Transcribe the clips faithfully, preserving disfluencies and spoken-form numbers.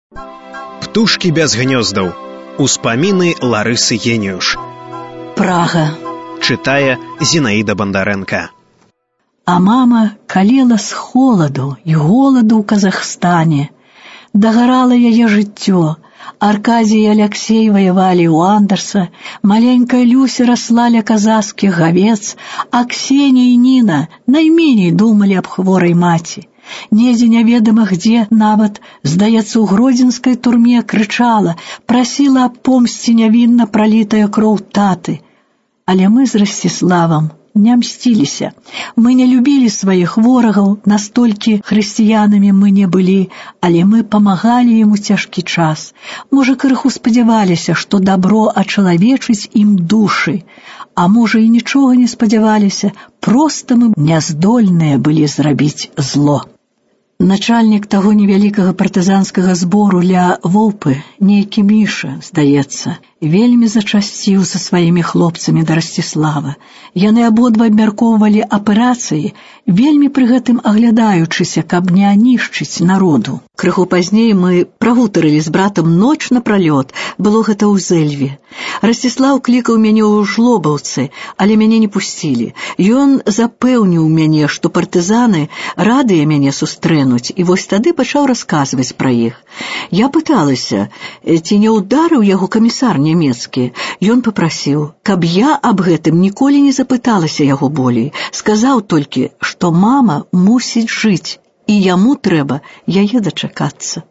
Птушкі без гнёздаў. Успаміны Ларысы Геніюш. Прага. Чытае Зінаіда Бандарэнка. А мама калела з холаду і голаду ў Казахстане. Дагарала яе жыццё. Аркадій і Аляксей ваявалі ў Андерса, маленькая Люся расла ля казахскіх гавец, а Ксенія і Ніна найменей думалі аб хворай маці. Недзе неведама где, нават, здаецца, у гродзенскай турме крычала, прасіла аб помсці нявінна пралітая кроў таты. Але мы з Расціславам не мсціліся. Мы не любілі сваіх ворагаў, настолькі хрысціянамі мы не былі, але мы памагалі ім у цяжкі час. Можа, крыху спадзяваліся, што дабро ачалавечыць ім душы, а можа, і нічога не спадзяваліся, проста мы няздольныя былі зрабіць зло. Начальнік таго невялікага партызанскага збору ля Воўпы, нейкі Міша, здаецца, вельмі зачасціў са сваімі хлопцамі да Расціслава. Яны абодва абмяркоўвалі аперацыі, вельмі пры гэтым аглядаючыся, каб не анішчыць народу. Крыху пазней мы прагутарылі з братам ноч напралёт, было гэта ў Зэльве. Расціслаў клікаў мяне ў Жлобаўцы, але мяне не пусцілі. Ён запэўніў мяне, што партызаны радыя мяне сустрэнуць, і вось тады пачаў расказваць пра іх. Я пыталася, ці не ўдарыў яго камісар нямецкі. Ён папрасіў, каб я аб гэтым ніколі не запыталася яго болей. Сказаў толькі, што мама мусіць жыць, і яму трэба яе дачакацца.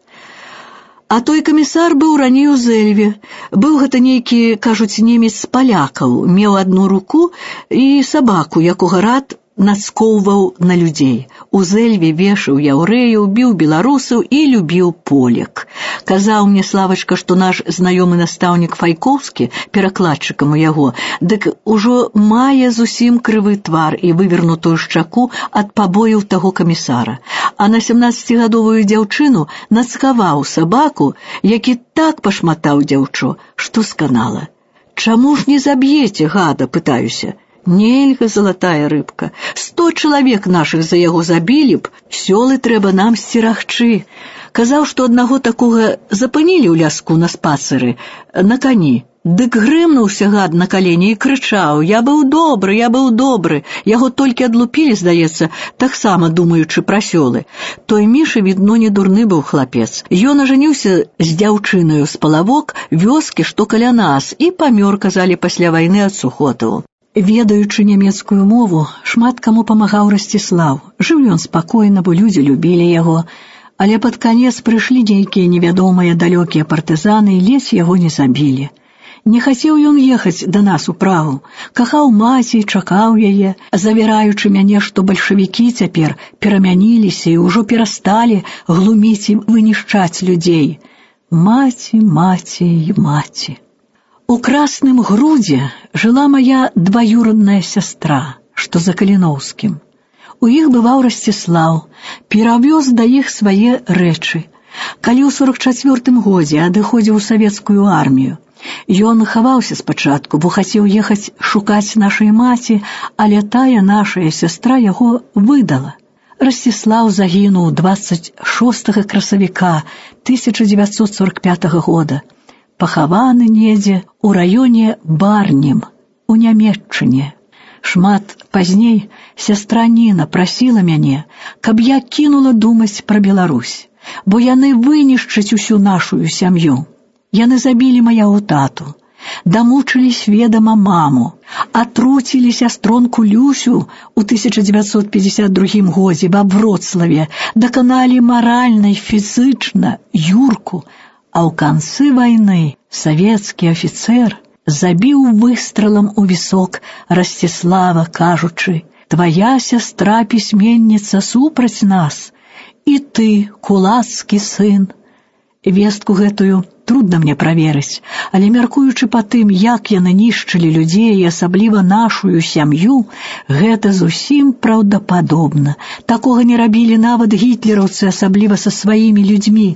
А той камісар быў раней у Зэльве. Быў гэта нейкі, кажуць, немец з палякаў, меў адну руку і сабаку, якога рад нацкоўваў на людзей. У Зэльве вешаў яўрэяў, біў беларусаў і любіў Полек. Казаў мне Славачка, што наш знаёмы настаўнік Файкоўскі, перакладчыкам у яго, дык ужо мае зусім крывы твар і вывернутую шчаку ад пабояў таго камісара. А на сямнаццацігадовую дзяўчыну нацкаваў сабаку, які так пашматаў дзяўчо, што сканала. Чаму ж не заб'еце, гада, пытаюся? Нельга, залатая рыбка. Сто чалавек нашых за яго забілі б, сёлы трэба нам сцерагчы. Казаў, што аднаго такога запынілі ў ляску на спацыры, на кані. Дык грымнуўся гад на калені і крычаў: «Я быў добры, я быў добры». Яго толькі адлупілі, здаецца, таксама думаючы пра сёлы. Той Міша, відно, не дурны быў хлапец. Ён ажаніўся з дзяўчынаю з палавок вёскі, што каля нас, і памёр, казалі, пасля вайны ад сухотаў. Ведаючы нямецкую мову, шмат каму памагаў Расціслаў. Жыў ён спакойна, бо людзі любілі яго. Але пад канец прыйшлі нейкія невядомыя далёкія партызаны і ледзь яго не забілі. Не хацеў ён ехаць да нас у Прагу. Кахаў маці, чакаў яе, завіраючы мяне, што бальшавікі цяпер перамяніліся і ўжо перасталі глуміць і вынішчаць людзей. Маці, маці і маці. У Красным Грудзе жыла моя двоюродная сястра, што за Каліноўскім. У іх бываў Расціслаў, перавёз да іх свае рэчы. Калі ў сорак чацвёртым годзе адыходзіў у савецкую армію. Ён хаваўся спачатку, бо хацеў ехаць шукаць нашай маці, але тая нашая сястра яго выдала. Расціслаў загінуў дваццаць шостага красавіка тысяча дзевяцьсот сорак пятага года. Пахаваны недзе ў раёне Барнем, у Нямецчыне. Шмат пазней сястра Ніна прасіла мяне, каб я кінула думаць пра Беларусь, бо яны вынішчаць усю нашую сям'ю. Яны забілі маяго тату, дамучылі сведама маму, атруцілі сястронку Люсю у тысяча дзевяцьсот пятьдесят другім годзе ва Вроцлаве, даканалі маральна і фізычна Юрку, а ў канцы вайны савецкі афіцэр забіў выстралам у вісок Расціслава, кажучы: «Твая сястра пісьменніца супраць нас, і ты, кулацкі сын». Вестку гэтую трудна мне праверыць, але мяркуючы па тым, як яны нішчылі людзей, і асабліва нашую сям'ю, гэта зусім праўдападобна. Такога не рабілі нават гітлераўцы, асабліва са сваімі людзьмі.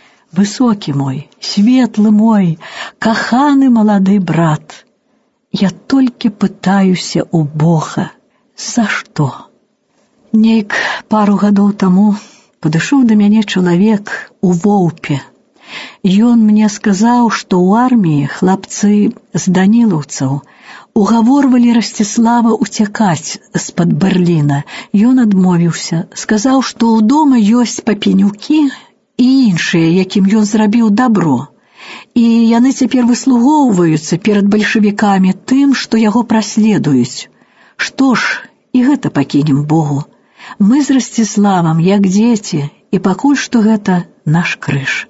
Высокі мой, светлы мой, каханы малады брат, я толькі пытаюся у Бога, за што? Нейк пару гадоў таму падышоў да мяне чалавек у Воўпе. Ён мне сказаў, што ў арміі хлапцы з данілаўцаў угаворвалі Расціслава уцякаць з-пад Берліна. Ён адмовіўся, сказаў, што ў дома ёсць папенюкі і іншыя, якім ён зрабіў дабро. І яны цяпер выслугоўваюцца перад бальшавікамі тым, што яго праследуюць. Што ж, і гэта пакінем Богу. Мы з Расціславам, як дзеці, і пакуль што гэта наш крыж.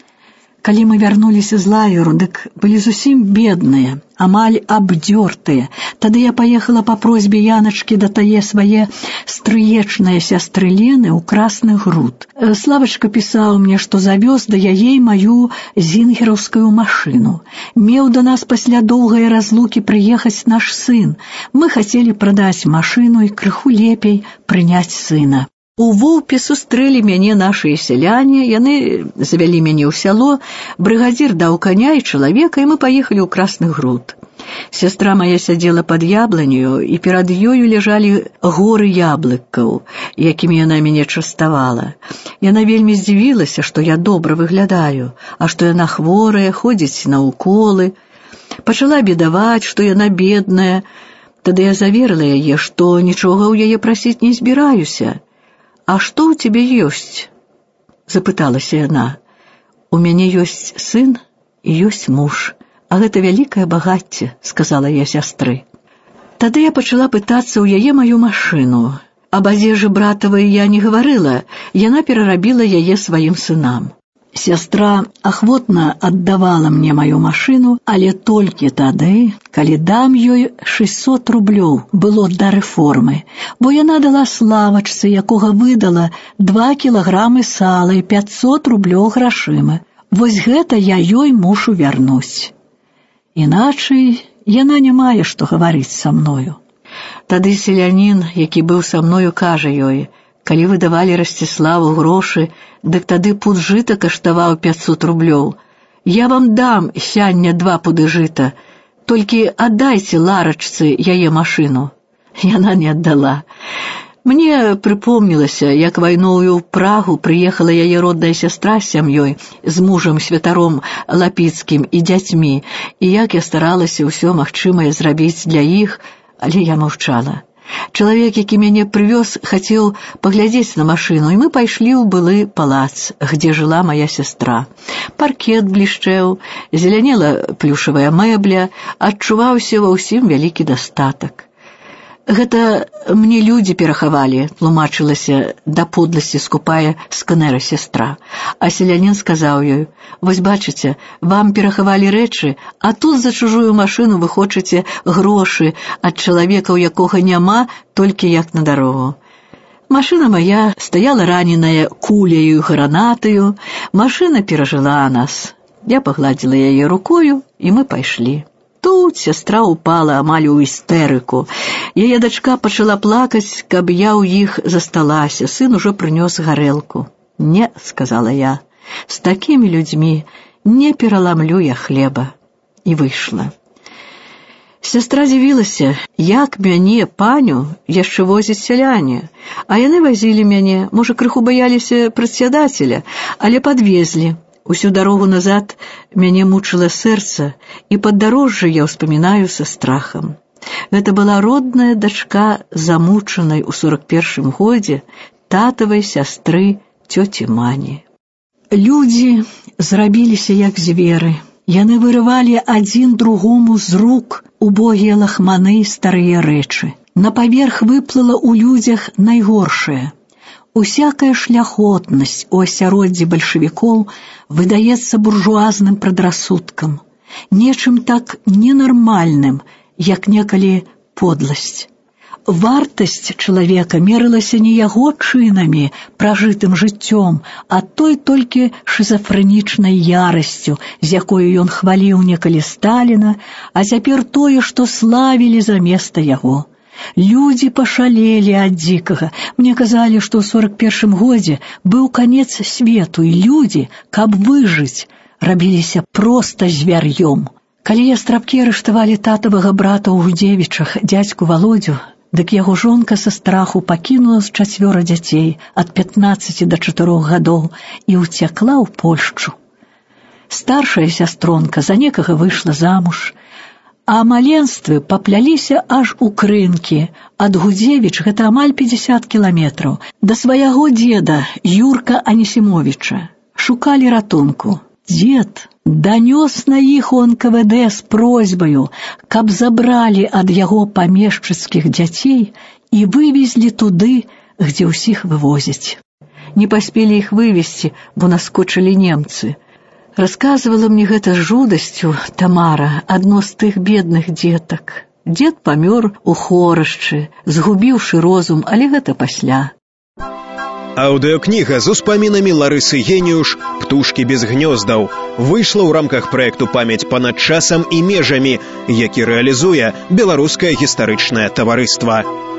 Калі мы вярнуліся з лагеру, дык былі зусім бедныя, амаль абдёртыя. Тады я паехала па просьбе Яначкі да тае свае стрыечнае сястры Лены ў Красны Груд. Славачка пісаў мне, што завёз да яе маю зінгераўскую машыну. Меў да нас пасля доўгай разлукі прыехаць наш сын. Мы хацелі прадаць машыну і крыху лепей прыняць сына. У Воўпе сустрэлі мяне нашыя сяляне, яны завялі мяне ў сяло, брыгадзір даў каня і чалавека, і мы паехалі ў Красны Груд. Сястра моя сядзела пад ябланю, і перад ёю ляжалі горы яблыкаў, якімі яна мяне частавала. Яна вельмі здзівілася, што я добра выглядаю, а што яна хворая, ходзіць на уколы. Пачала бедаваць, што яна бедная. Тады я заверыла яе, што нічога ў яе прасіць не збіраюся. «А што ў цябе ёсць?» – запыталася яна. «У мяне ёсць сын і ёсць муж, а гэта вялікае багацце», – сказала я сястры. Тады я пачала пытацца ў яе маю машыну. Аб адзежы братавай я не гаварыла, яна перарабіла яе сваім сынам. Сястра ахвотна аддавала мне маю машыну, але толькі тады, калі дам ёй шэсцьсот рублёў, было да рэформы, бо яна дала Славачцы, якога выдала два кілаграмы сала і пяцьсот рублёў грашыма. Вось гэта я ёй мушу вярнуць. Іначай яна не мае што гаварыць са мною. Тады селянін, які быў са мною, кажа ёй: «Калі вы давалі Расціславу грошы, дык тады пуд жыта каштаваў пяцьсот рублёў. Я вам дам сяння два пуды жыта, толькі аддайце Ларачцы яе машыну». Яна не аддала. Мне прыпомнілася, як вайною ў Прагу прыехала яе родная сястра з сям'ёй, з мужам Святаром Лапіцкім і дзяцьмі, і як я старалася ўсё магчымае зрабіць для іх, але я маўчала. Чалавек, які мяне прывёз, хацеў паглядзець на машыну, і мы пайшлі ў былы палац, дзе жыла моя сястра. Паркет блішчэў, зелянела плюшавая мэбля, адчуваўся ва ўсім вялікі дастатак. «Гэта мне людзі перахавалі», – тлумачылася да подласці скупая сканера сястра. А селянін сказаў ёй: «Вось бачыце, вам перахавалі рэчы, а тут за чужую машыну вы хочаце грошы ад чалавека, у якога няма, толькі як на дарогу». Машына моя стаяла раненая куляю і гранатаю, машына перажыла нас. Я пагладзіла яе рукою, і мы пайшлі. Тут сястра упала амаль у істэрыку. Яе дачка пачала плакаць, каб я ў іх засталася. Сын ужо прынёс гарэлку. «Не», – сказала я, – «з такімі людзьмі не пераламлю я хлеба». І выйшла. Сястра дзівілася, як мяне, паню, яшчэ возяць сяляне. А яны вазілі мяне, можа, крыху баяліся прадсядацеля, але падвезлі. Усю дарогу назад мяне мучыла сэрца, і паддарожжа я ўспамінаю са страхам. Гэта была родная дачка замучанай у сорок першым годзе татавай сястры цёці Мані. Людзі зрабіліся як зверы. Яны вырывалі адзін другому з рук убогія лахманы і старыя рэчы. На паверх выплыла ў людзях найгоршае. Усякая шляхотнасць у асяроддзі бальшавікоў выдаецца буржуазным прадрасудкам, нечым так ненармальным, як некалі подласць. Вартасць чалавека мерылася не яго чынамі, пражытым жыццём, а той толькі шызафрэнічнай ярасцю, з якой ён хваліў некалі Сталіна, а цяпер тое, што славілі заместа яго. Людзі пашалелі ад дзікага. Мне казалі, што ў сорок першым годзе быў канец свету, і людзі, каб выжыць, рабіліся проста звяр'ём. Калі ястрабкі арыштавалі татавага брата ў Гудзевічах, дзядзьку Валодзю, дык яго жонка са страху пакінула з чацвёра дзяцей ад пятнаццаці да чатырох гадоў і ўцякла ў Польшчу. Старшая сястронка за некага выйшла замуж, а маленствы папляліся аж у Крынкі. Ад Гудзевіч гэта амаль пятьдесят кіламетраў да свайго деда Юрка Анісімовіча. Шукалі ратунку. Дед данёс на іх у эн ка вэ дэ з просьбаю, каб забралі ад яго памешчыцкіх дзяцей і вывезлі туды, где ўсіх вывозяць. Не паспелі іх вывезці, бо наскочылі немцы. Расказвала мне гэта з жудасцю Тамара, адно з тых бедных дзетак. Дзед памёр у хорашчы, згубіўшы розум, але гэта пасля. Аўдыокніга з успамінамі Ларысы Геніуш «Птушкі без гнёздаў» выйшла ў рамках праекту «Памяць панад часам і межамі», які рэалізуе Беларускае гістарычнае таварыства.